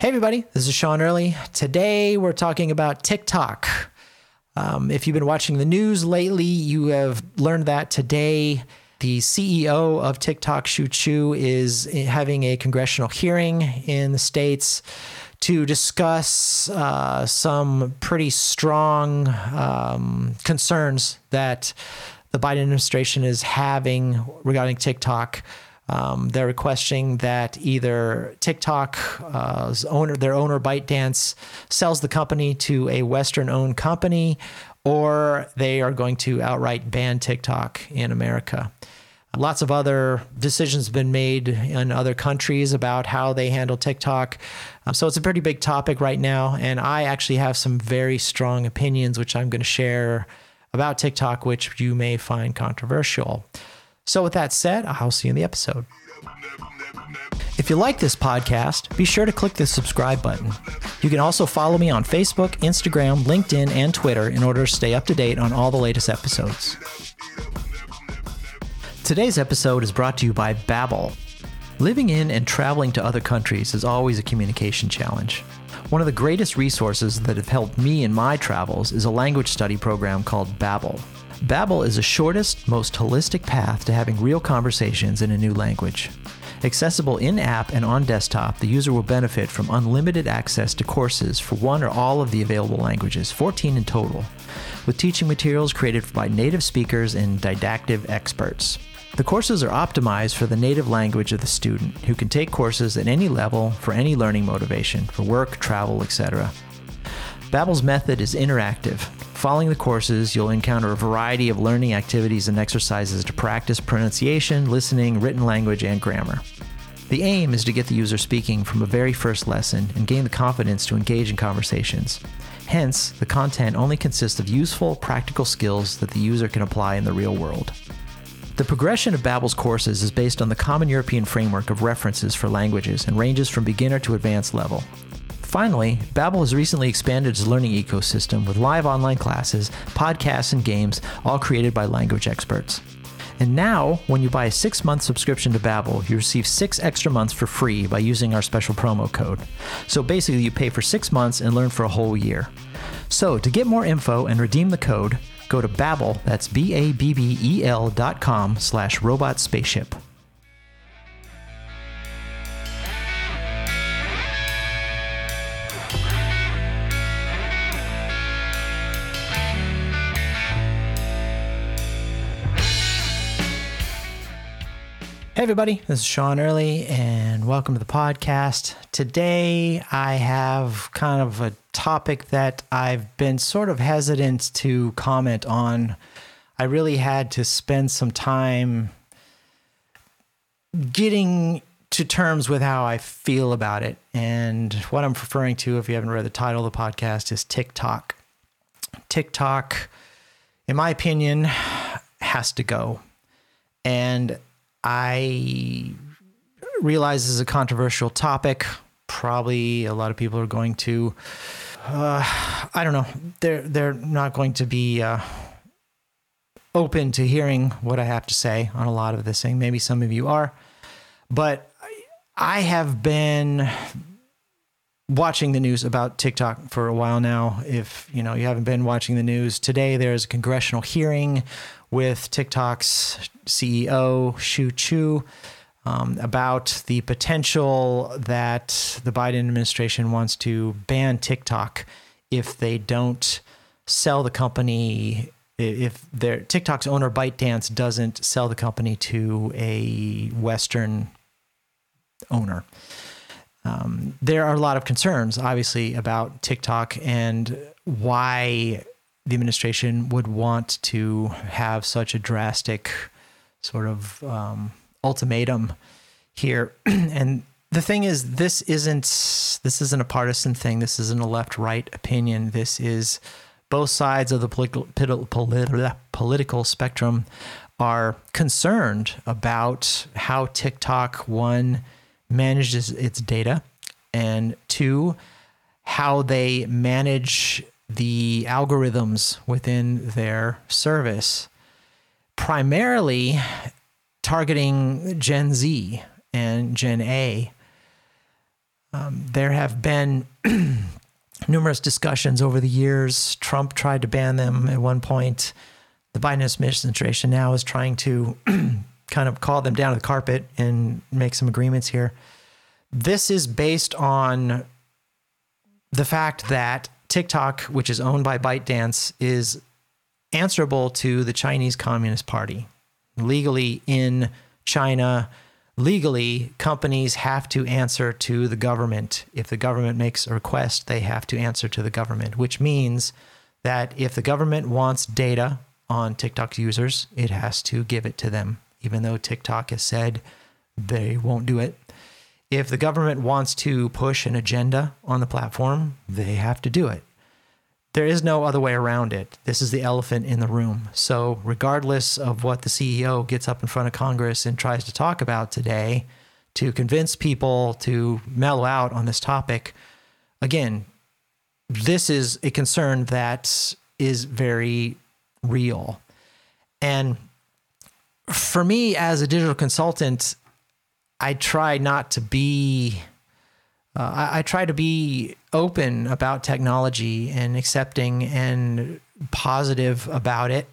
Hey everybody, this is Sean Early. Today we're talking about TikTok. If you've been watching the news lately, you have learned that today the CEO of TikTok, Shou Chew, is having a congressional hearing in the States to discuss some pretty strong concerns that the Biden administration is having regarding TikTok. They're requesting that either TikTok, their owner ByteDance, sells the company to a Western-owned company, or they are going to outright ban TikTok in America. Lots of other decisions have been made in other countries about how they handle TikTok. So it's a pretty big topic right now, and I actually have some very strong opinions, which I'm going to share about TikTok, which you may find controversial. So with that said, I'll see you in the episode. If you like this podcast, be sure to click the subscribe button. You can also follow me on Facebook, Instagram, LinkedIn, and Twitter in order to stay up to date on all the latest episodes. Today's episode is brought to you by Babbel. Living in and traveling to other countries is always a communication challenge. One of the greatest resources that have helped me in my travels is a language study program called Babbel. Babbel is the shortest, most holistic path to having real conversations in a new language. Accessible in-app and on desktop, the user will benefit from unlimited access to courses for one or all of the available languages, 14 in total, with teaching materials created by native speakers and didactic experts. The courses are optimized for the native language of the student, who can take courses at any level for any learning motivation, for work, travel, etc. Babbel's method is interactive. Following the courses, you'll encounter a variety of learning activities and exercises to practice pronunciation, listening, written language, and grammar. The aim is to get the user speaking from a very first lesson and gain the confidence to engage in conversations. Hence, the content only consists of useful, practical skills that the user can apply in the real world. The progression of Babbel's courses is based on the Common European Framework of References for Languages and ranges from beginner to advanced level. Finally, Babbel has recently expanded its learning ecosystem with live online classes, podcasts, and games, all created by language experts. And now, when you buy a 6-month subscription to Babbel, you receive 6 extra months for free by using our special promo code. So basically, you pay for 6 months and learn for a whole year. So to get more info and redeem the code, go to Babbel, that's BABBEL.com/robotspaceship. Hey everybody, this is Sean Early and welcome to the podcast. Today I have kind of a topic that I've been sort of hesitant to comment on. I really had to spend some time getting to terms with how I feel about it. And what I'm referring to, if you haven't read the title of the podcast, is TikTok. TikTok, in my opinion, has to go. And I realize this is a controversial topic. Probably a lot of people are going to, I don't know, they're not going to be open to hearing what I have to say on a lot of this thing. Maybe some of you are, but I have been watching the news about TikTok for a while now. If you haven't been watching the news, today there's a congressional hearing with TikTok's CEO, Shou Chew, about the potential that the Biden administration wants to ban TikTok if they don't sell the company, if TikTok's owner ByteDance doesn't sell the company to a Western owner. There are a lot of concerns, obviously, about TikTok and why the administration would want to have such a drastic sort of ultimatum here. And the thing is, this isn't a partisan thing. This isn't a left-right opinion. This is both sides of the political spectrum are concerned about how TikTok, one, manages its data, and two, how they manage the algorithms within their service, primarily targeting Gen Z and Gen A. There have been numerous discussions over the years. Trump tried to ban them at one point. The Biden administration now is trying to kind of call them down to the carpet and make some agreements here. This is based on the fact that TikTok, which is owned by ByteDance, is answerable to the Chinese Communist Party. Legally in China, legally, companies have to answer to the government. If the government makes a request, they have to answer to the government, which means that if the government wants data on TikTok users, it has to give it to them, even though TikTok has said they won't do it. If the government wants to push an agenda on the platform, they have to do it. There is no other way around it. This is the elephant in the room. So regardless of what the CEO gets up in front of Congress and tries to talk about today to convince people to mellow out on this topic, again, this is a concern that is very real. And for me as a digital consultant, I try not to be, I try to be open about technology and accepting and positive about it.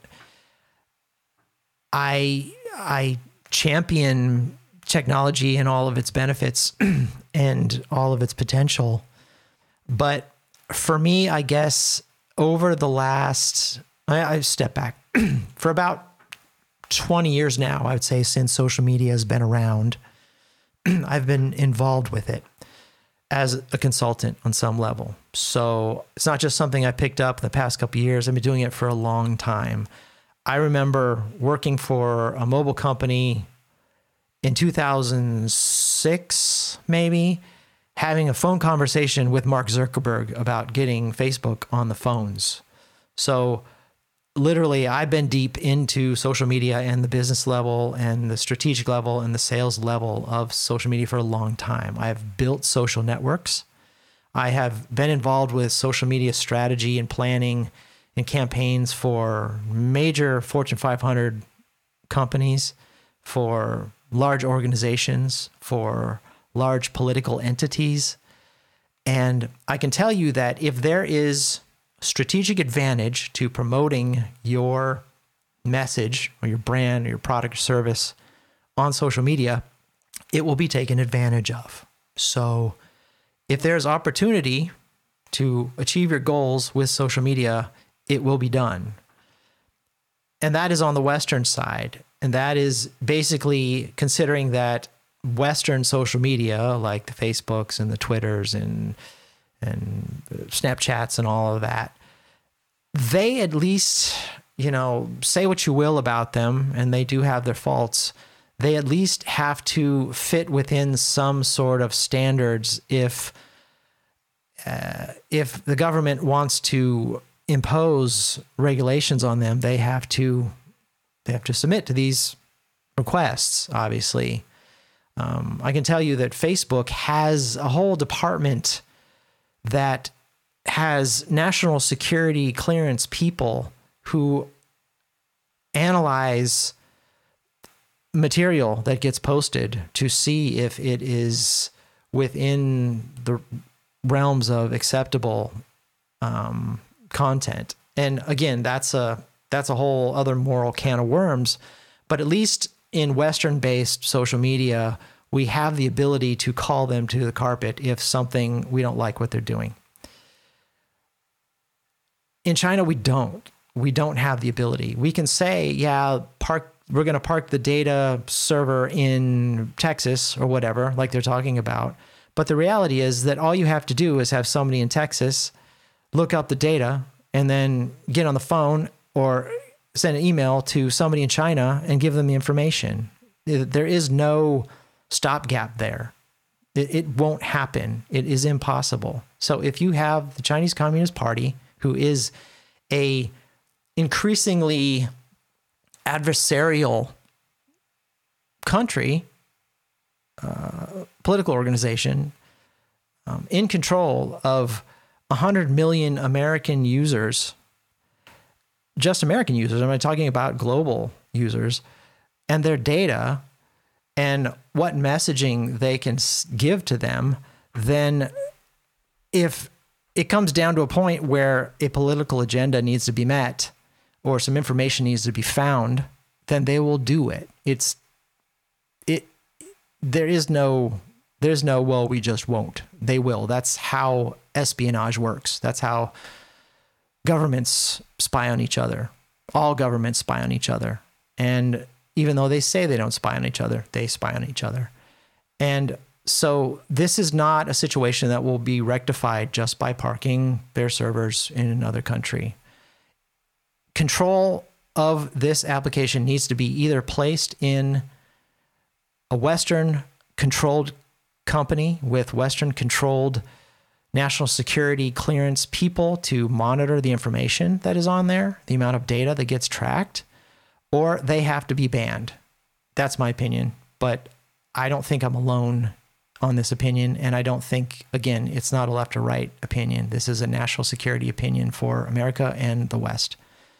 I champion technology and all of its benefits and all of its potential. But for me, I guess over the last, I step back for about 20 years now, I would say, since social media has been around, I've been involved with it as a consultant on some level. So it's not just something I picked up in the past couple of years. I've been doing it for a long time. I remember working for a mobile company in 2006, maybe, having a phone conversation with Mark Zuckerberg about getting Facebook on the phones. So literally, I've been deep into social media and the business level and the strategic level and the sales level of social media for a long time. I have built social networks. I have been involved with social media strategy and planning and campaigns for major Fortune 500 companies, for large organizations, for large political entities. And I can tell you that if there is strategic advantage to promoting your message or your brand or your product or service on social media, it will be taken advantage of. So if there's opportunity to achieve your goals with social media, it will be done. And that is on the Western side. And that is basically considering that Western social media, like the Facebooks and the Twitters and Snapchats and all of that, they at least, say what you will about them, and they do have their faults. They at least have to fit within some sort of standards. If the government wants to impose regulations on them, they have to submit to these requests, obviously. I can tell you that Facebook has a whole department that has national security clearance people who analyze material that gets posted to see if it is within the realms of acceptable content. And again, that's a whole other moral can of worms. But at least in Western-based social media, we have the ability to call them to the carpet if something we don't like what they're doing. In China, we don't. We don't have the ability. We can say, we're going to park the data server in Texas or whatever, like they're talking about. But the reality is that all you have to do is have somebody in Texas look up the data and then get on the phone or send an email to somebody in China and give them the information. There is no stopgap there. It won't happen. It is impossible. So if you have the Chinese Communist Party, who is a increasingly adversarial country, political organization, in control of 100 million American users, just American users, I'm not talking about global users, and their data and what messaging they can give to them, then if it comes down to a point where a political agenda needs to be met or some information needs to be found, then they will do it. There's no, well, we just won't. They will. That's how espionage works. That's how governments spy on each other. All governments spy on each other. And even though they say they don't spy on each other, they spy on each other. And so this is not a situation that will be rectified just by parking their servers in another country. Control of this application needs to be either placed in a Western controlled company with Western controlled national security clearance people to monitor the information that is on there, the amount of data that gets tracked, or they have to be banned. That's my opinion, but I don't think I'm alone on this opinion. And I don't think, again, it's not a left or right opinion. This is a national security opinion for America and the West.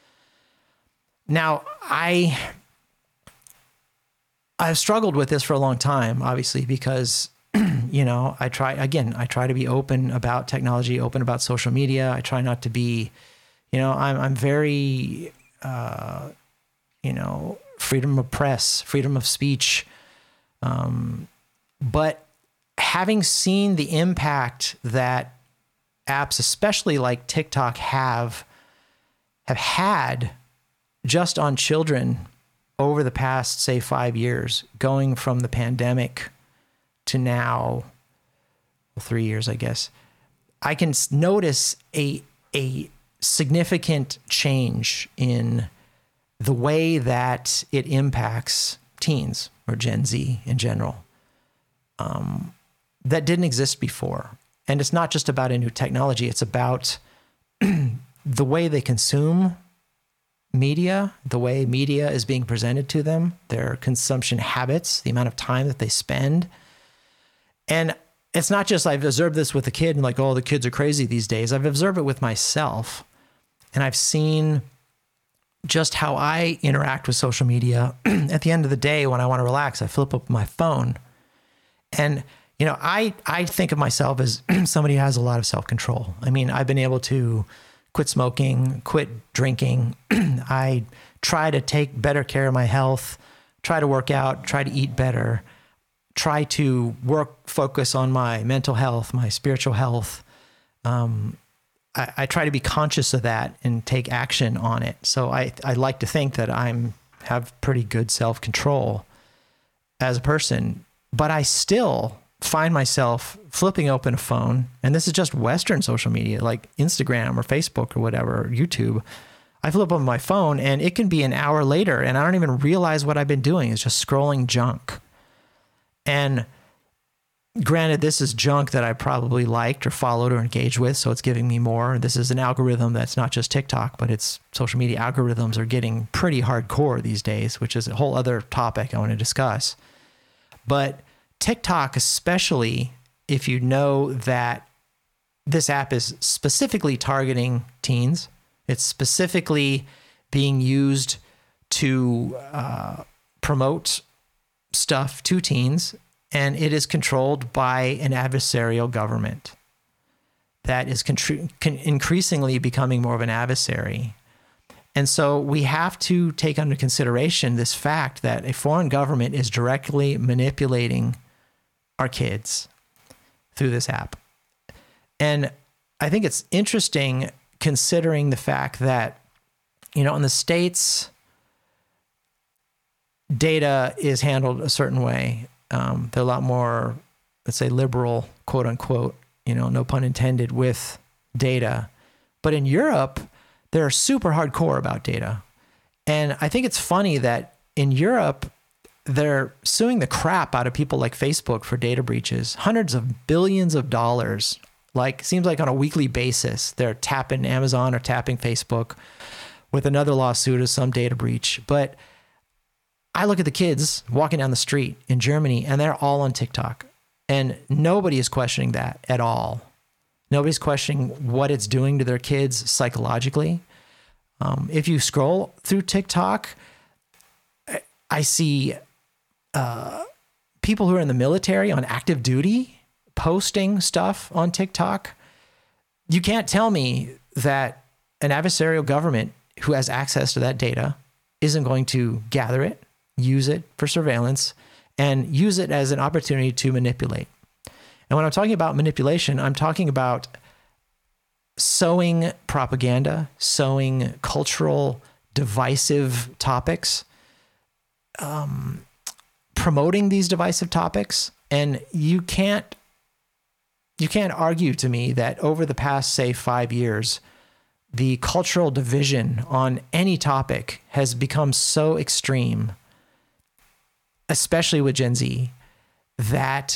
Now, I've struggled with this for a long time, obviously, because, I try to be open about technology, open about social media. I try not to be, I'm very, freedom of press, freedom of speech. But having seen the impact that apps, especially like TikTok, have had just on children over the past, say, 5 years, going from the pandemic to now, 3 years, I guess, I can notice a significant change in the way that it impacts teens or Gen Z in general, that didn't exist before. And it's not just about a new technology. It's about the way they consume media, the way media is being presented to them, their consumption habits, the amount of time that they spend. And it's not just I've observed this with a kid and like, oh, the kids are crazy these days. I've observed it with myself. And I've seen just how I interact with social media. At the end of the day, when I want to relax, I flip up my phone. And, I think of myself as somebody who has a lot of self-control. I mean, I've been able to quit smoking, quit drinking. I try to take better care of my health, try to work out, try to eat better, try to focus on my mental health, my spiritual health. I try to be conscious of that and take action on it. So I like to think that have pretty good self-control as a person, but I still find myself flipping open a phone, and this is just Western social media like Instagram or Facebook or whatever, or YouTube. I flip open my phone and it can be an hour later and I don't even realize what I've been doing. It's just scrolling junk. And granted, this is junk that I probably liked or followed or engaged with, so it's giving me more. This is an algorithm that's not just TikTok, but it's social media algorithms are getting pretty hardcore these days, which is a whole other topic I want to discuss. But TikTok, especially if you know that this app is specifically targeting teens, it's specifically being used to promote stuff to teens, and it is controlled by an adversarial government that is increasingly becoming more of an adversary. And so we have to take under consideration this fact that a foreign government is directly manipulating our kids through this app. And I think it's interesting considering the fact that, in the States, data is handled a certain way. They're a lot more, let's say, liberal, quote unquote, no pun intended, with data. But in Europe, they're super hardcore about data. And I think it's funny that in Europe, they're suing the crap out of people like Facebook for data breaches, hundreds of billions of dollars. Seems like on a weekly basis, they're tapping Amazon or tapping Facebook with another lawsuit of some data breach. But I look at the kids walking down the street in Germany and they're all on TikTok, and nobody is questioning that at all. Nobody's questioning what it's doing to their kids psychologically. If you scroll through TikTok, I see people who are in the military on active duty posting stuff on TikTok, you can't tell me that an adversarial government who has access to that data isn't going to gather it, use it for surveillance, and use it as an opportunity to manipulate. And when I'm talking about manipulation, I'm talking about sowing propaganda, sowing cultural divisive topics, promoting these divisive topics. And you can't argue to me that over the past, say, 5 years, the cultural division on any topic has become so extreme, especially with Gen Z, that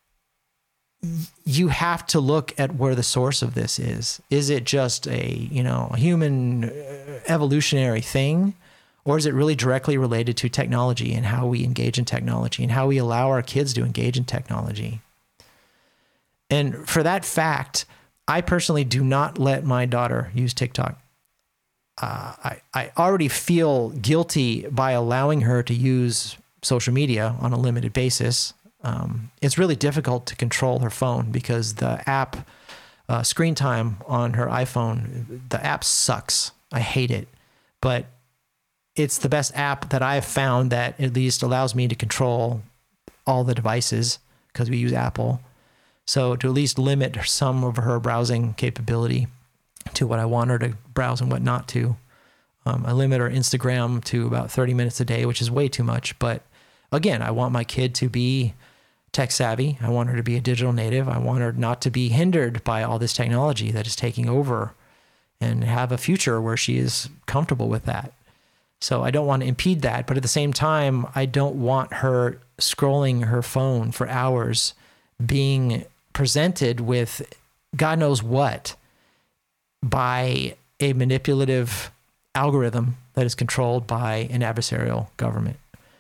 you have to look at where the source of this is. Is it just a human evolutionary thing, or is it really directly related to technology and how we engage in technology and how we allow our kids to engage in technology? And for that fact, I personally do not let my daughter use TikTok. I already feel guilty by allowing her to use social media on a limited basis. It's really difficult to control her phone because the app screen time on her iPhone, the app sucks. I hate it, but it's the best app that I've found that at least allows me to control all the devices because we use Apple. So to at least limit some of her browsing capability to what I want her to browse and what not to. I limit her Instagram to about 30 minutes a day, which is way too much. But again, I want my kid to be tech savvy. I want her to be a digital native. I want her not to be hindered by all this technology that is taking over and have a future where she is comfortable with that. So I don't want to impede that. But at the same time, I don't want her scrolling her phone for hours, being presented with God knows what by a manipulative algorithm that is controlled by an adversarial government.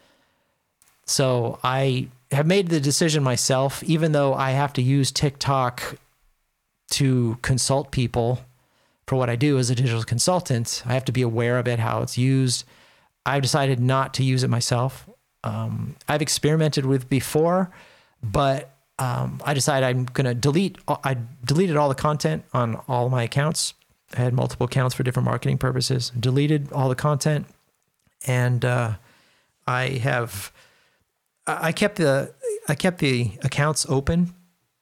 So I have made the decision myself, even though I have to use TikTok to consult people for what I do as a digital consultant. I have to be aware of it, how it's used. I've decided not to use it myself. I've experimented with before, but I decided I'm going to delete. I deleted all the content on all my accounts. I had multiple accounts for different marketing purposes. Deleted all the content, and I kept the accounts open,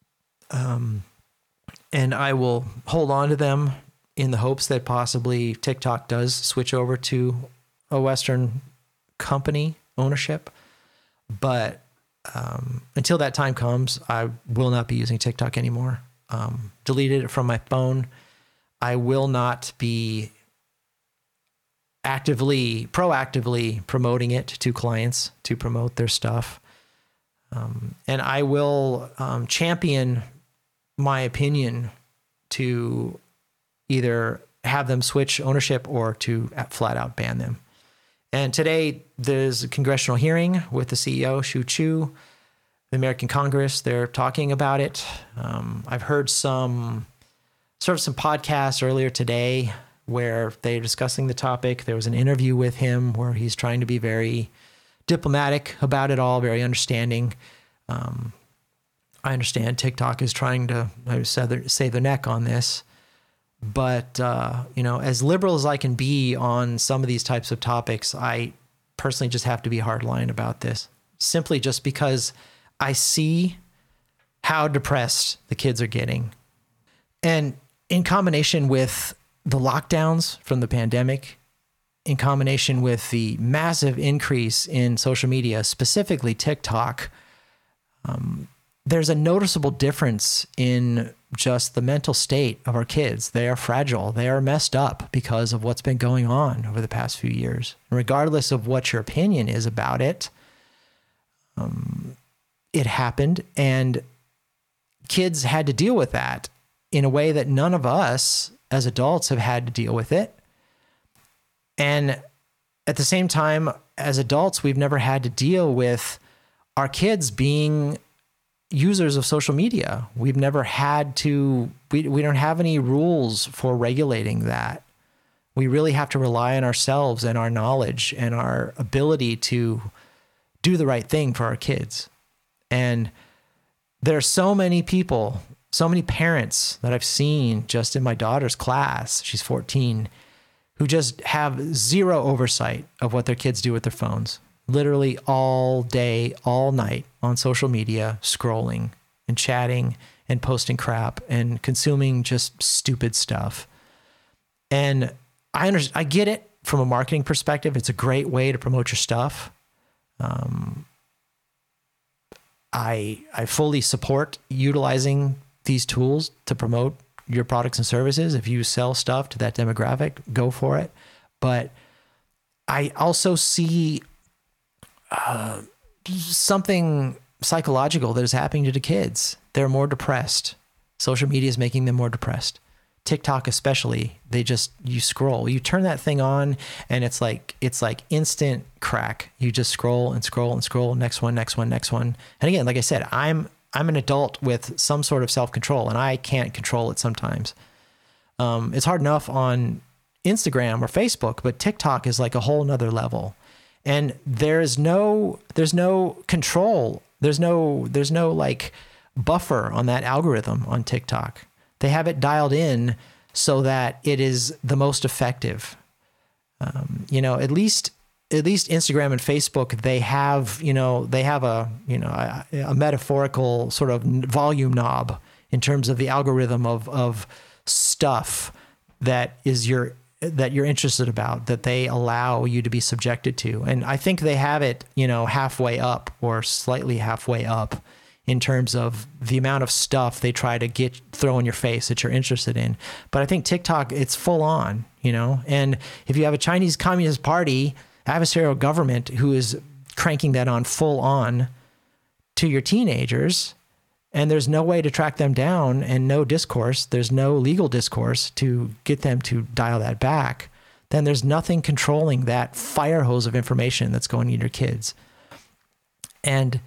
and I will hold on to them in the hopes that possibly TikTok does switch over to a Western company ownership. But until that time comes, I will not be using TikTok anymore. Deleted it from my phone. I will not be proactively promoting it to clients to promote their stuff. And I will champion my opinion to either have them switch ownership or to flat out ban them. And today there's a congressional hearing with the CEO, Shu Chu, the American Congress. They're talking about it. I've heard some podcasts earlier today where they're discussing the topic. There was an interview with him where he's trying to be very diplomatic about it all, very understanding. I understand TikTok is trying to save their neck on this. But, as liberal as I can be on some of these types of topics, I personally just have to be hardline about this, simply just because I see how depressed the kids are getting. And in combination with the lockdowns from the pandemic, in combination with the massive increase in social media, specifically TikTok, there's a noticeable difference in just the mental state of our kids. They are fragile. They are messed up because of what's been going on over the past few years. And regardless of what your opinion is about it, it happened, and kids had to deal with that in a way that none of us as adults have had to deal with it. And at the same time, as adults, we've never had to deal with our kids being users of social media. We've never had to, we don't have any rules for regulating that. We really have to rely on ourselves and our knowledge and our ability to do the right thing for our kids. And there are so many people, so many parents that I've seen just in my daughter's class, she's 14, who just have zero oversight of what their kids do with their phones. Literally all day, all night on social media, scrolling and chatting and posting crap and consuming just stupid stuff. And I get it from a marketing perspective. It's a great way to promote your stuff. I fully support utilizing these tools to promote your products and services. If you sell stuff to that demographic, go for it. But I also see something psychological that is happening to the kids. They're more depressed. Social media is making them more depressed. TikTok especially, you scroll, you turn that thing on and it's like instant crack. You just scroll and scroll and scroll. Next one. And again, like I said, I'm an adult with some sort of self-control and I can't control it sometimes. It's hard enough on Instagram or Facebook, but TikTok is like a whole nother level. And there's no control. There's no like buffer on that algorithm on TikTok. They have it dialed in so that it is the most effective. At least Instagram and Facebook, they have a metaphorical sort of volume knob in terms of the algorithm of stuff that you're interested about, that they allow you to be subjected to. And I think they have it, halfway up or slightly halfway up in terms of the amount of stuff they try to throw in your face that you're interested in. But I think TikTok, it's full on, and if you have a Chinese Communist Party adversarial government who is cranking that on full on to your teenagers, and there's no way to track them down and no discourse, there's no legal discourse to get them to dial that back, then there's nothing controlling that fire hose of information that's going into your kids. And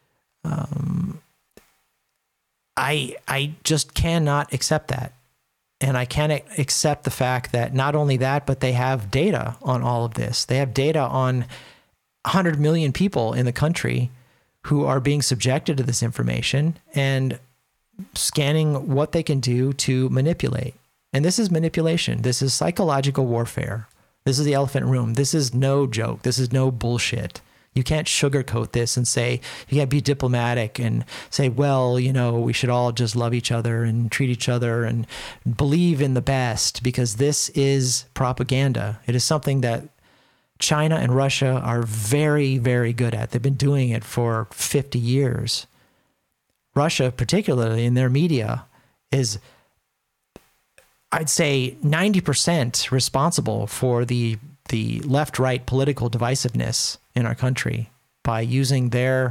I just cannot accept that. And I can't accept the fact that not only that, but they have data on all of this. They have data on 100 million people in the country who are being subjected to this information and scanning what they can do to manipulate. And this is manipulation. This is psychological warfare. This is the elephant in the room. This is no joke. This is no bullshit. You can't sugarcoat this and say, you can't be diplomatic and say, well, we should all just love each other and treat each other and believe in the best, because this is propaganda. It is something that China and Russia are very, very good at. They've been doing it for 50 years. Russia, particularly in their media, is, I'd say, 90% responsible for the left-right political divisiveness in our country by using their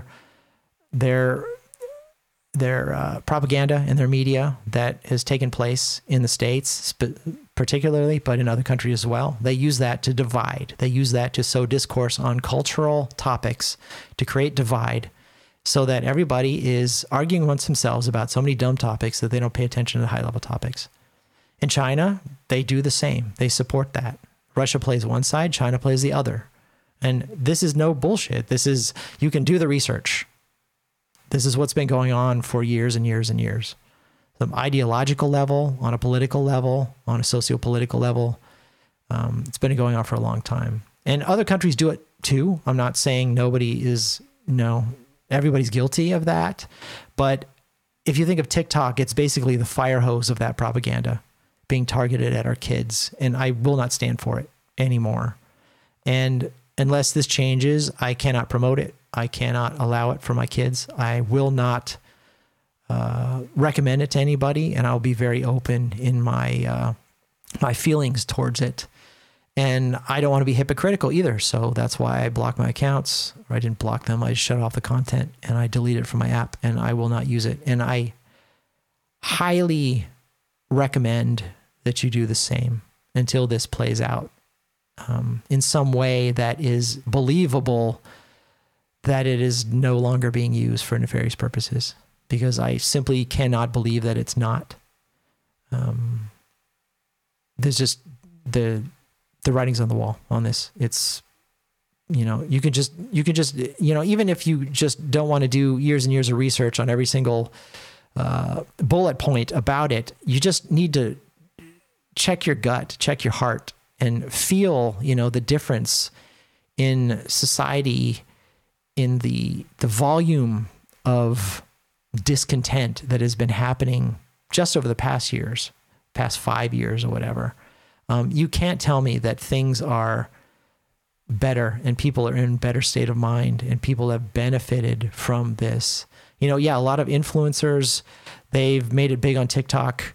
propaganda in their media that has taken place in the States particularly, but in other countries as well. They use that to divide. They use that to sow discourse on cultural topics, to create divide, so that everybody is arguing amongst themselves about so many dumb topics that they don't pay attention to the high-level topics. In China, they do the same. They support that. Russia plays one side, China plays the other. And this is no bullshit. You can do the research. This is what's been going on for years and years and years. Some ideological level, on a political level, on a socio-political level. It's been going on for a long time. And other countries do it too. I'm not saying everybody's guilty of that. But if you think of TikTok, it's basically the fire hose of that propaganda being targeted at our kids. And I will not stand for it anymore. And unless this changes, I cannot promote it. I cannot allow it for my kids. I will not recommend it to anybody, and I'll be very open in my feelings towards it. And I don't want to be hypocritical either, so that's why I block my accounts. Or I didn't block them. I just shut off the content, and I delete it from my app, and I will not use it. And I highly recommend that you do the same until this plays out in some way that is believable, that it is no longer being used for nefarious purposes, because I simply cannot believe that it's not. There's just the writing's on the wall on this. you can just, even if you just don't want to do years and years of research on every single bullet point about it, you just need to check your gut, check your heart, and feel, the difference in society, in the volume of discontent that has been happening just over the past 5 years or whatever. You can't tell me that things are better and people are in better state of mind and people have benefited from this. A lot of influencers, they've made it big on TikTok.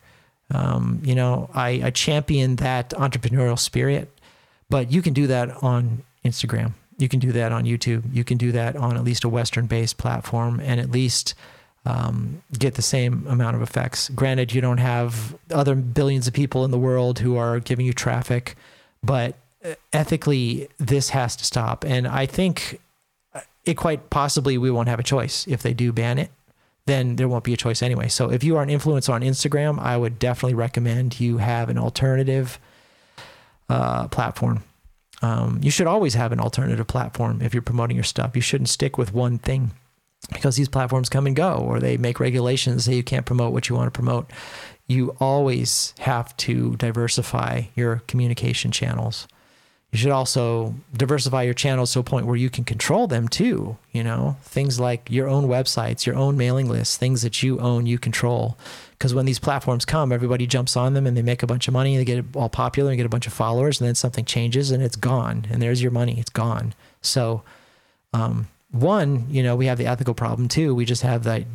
I champion that entrepreneurial spirit, but you can do that on Instagram. You can do that on YouTube. You can do that on at least a Western-based platform and at least get the same amount of effects. Granted, you don't have other billions of people in the world who are giving you traffic, but ethically, this has to stop. And I think it quite possibly we won't have a choice. If they do ban it, then there won't be a choice anyway. So if you are an influencer on Instagram, I would definitely recommend you have an alternative platform. You should always have an alternative platform if you're promoting your stuff. You shouldn't stick with one thing because these platforms come and go, or they make regulations that you can't promote what you want to promote. You always have to diversify your communication channels. You should also diversify your channels to a point where you can control them too. Things like your own websites, your own mailing lists, things that you own, you control. Because when these platforms come, everybody jumps on them and they make a bunch of money and they get all popular and get a bunch of followers, and then something changes and it's gone. And there's your money. It's gone. So, one, we have the ethical problem too. We just have the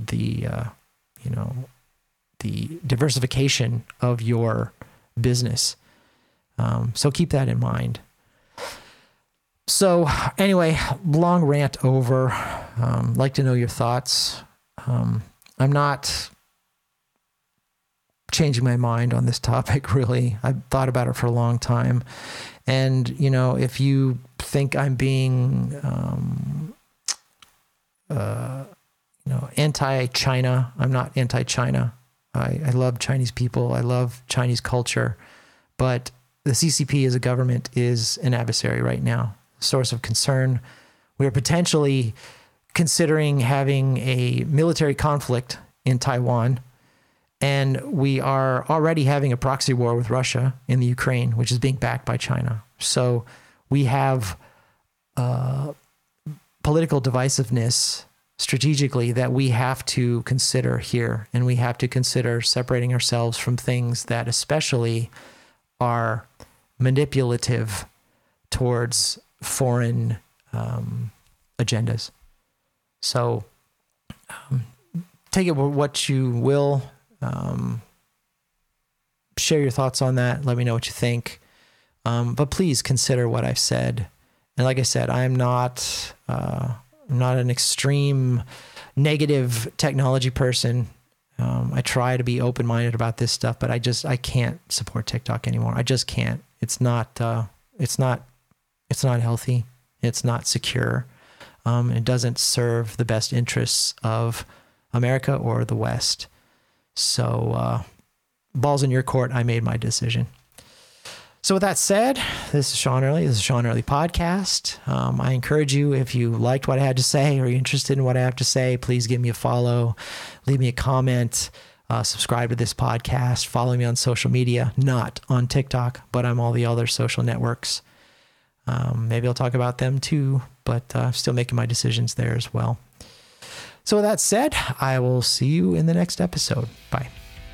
diversification of your business. So keep that in mind. So anyway, long rant over. Like to know your thoughts. I'm not changing my mind on this topic, really. I've thought about it for a long time. And, if you think I'm being, anti-China, I'm not anti-China. I love Chinese people. I love Chinese culture. But the CCP as a government is an adversary right now. Source of concern. We are potentially considering having a military conflict in Taiwan, and we are already having a proxy war with Russia in the Ukraine, which is being backed by China. So we have political divisiveness strategically that we have to consider here, and we have to consider separating ourselves from things that especially are manipulative towards foreign agendas. So take it what you will. Share your thoughts on that. Let me know what you think. But please consider what I've said. And like I said, I'm not an extreme negative technology person. I try to be open-minded about this stuff, but I can't support TikTok anymore. I just can't. It's not healthy. It's not secure. It doesn't serve the best interests of America or the West. So, ball's in your court. I made my decision. So with that said, this is Sean Early. This is Sean Early Podcast. I encourage you, if you liked what I had to say or you're interested in what I have to say, please give me a follow, leave me a comment, subscribe to this podcast, follow me on social media, not on TikTok, but on all the other social networks. Maybe I'll talk about them too, but I'm still making my decisions there as well. So with that said, I will see you in the next episode. Bye.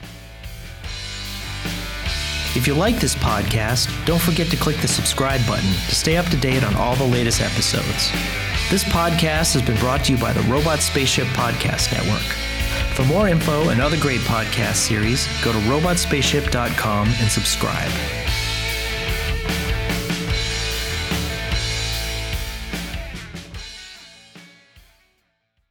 If you like this podcast, don't forget to click the subscribe button to stay up to date on all the latest episodes. This podcast has been brought to you by the Robot Spaceship Podcast Network. For more info and other great podcast series, go to robotspaceship.com and subscribe.